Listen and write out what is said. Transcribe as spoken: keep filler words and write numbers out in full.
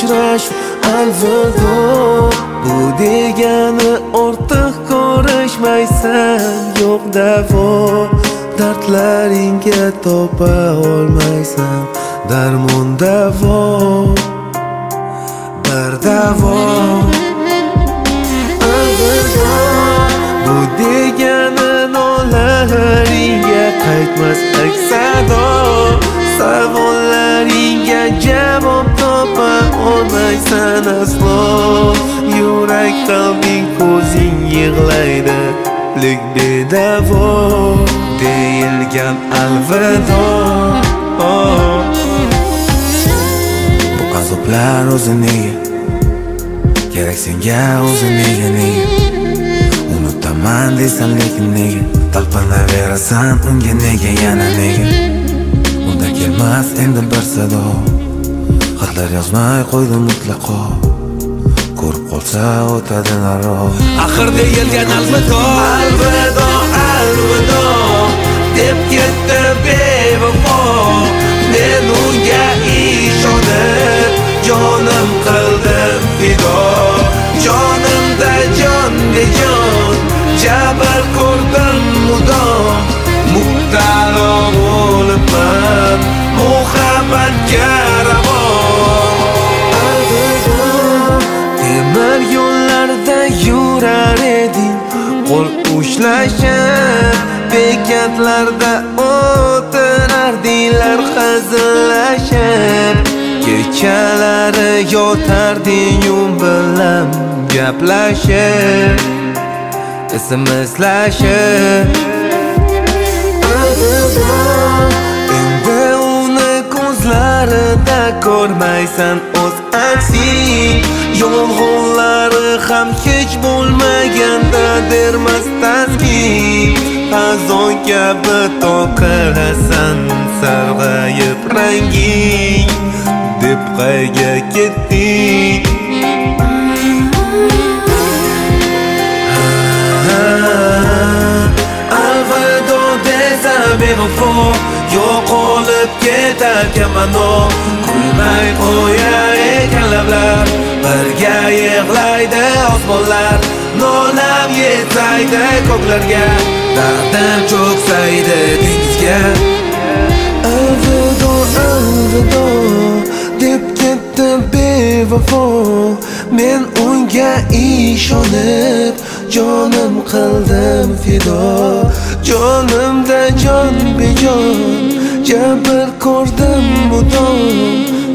uchrashuv alvido. Bu degani ortiq ko'rishmaysan, yo'q davo. Dardlaringga topa olmaysan darmon, davo, bir davo. Alvido. Bu degani nolalaringga qaytmas aks-sado. Savollaringga javob topa olmaysan aslo. Yurak, qalbing, ko'zing yig'laydi, lek bedavo deyilgan alvido. Oh. Bu azoblar o'zi nega kerak senga, o'zi nega nega unutaman desam lekin nega talpinaverasan unga, nega yana nega unda kelmas endi bir sado. Xatlar yozmay qo'ydim mutlaqo, ko'rib qolsa o'tadi naro. Axir deyilgan alvido, alvido, alvido deb ketdi bevafo. Men unga ishonib jonim qildim fido. Jonimda jon bejon jabr ko'rdim mudom. Muhtalo bo'libman muhabbatga ravo. Temir yo'llarda yurar eding, qo'l ushlashib, bekatlarda o'tirardinglar hazillashib. Kechalari yotarding yum bilan gaplashib, smslashib. Endi uni ko'zlarida ko'rmaysan o'z aksing. Yolg'onlari ham hech bo'lmaganda dermas taskin. Xazon kabi to'kilasan sarg'ayib ranging, deb qayga ketding? Alvido desa bevafo, yo'qolib ketarkan mano. Kulmay qo'yar ekan lablar, birga yig'laydi osmonlar. Nolam yetsaydi ko'klarga, dardim cho'ksaydi dengizga. Alvido, alvido deb ketdi bevafo. Men unga ishonib jonim qildim fido. Jonimda jon bejon jabr ko'rdim mudom.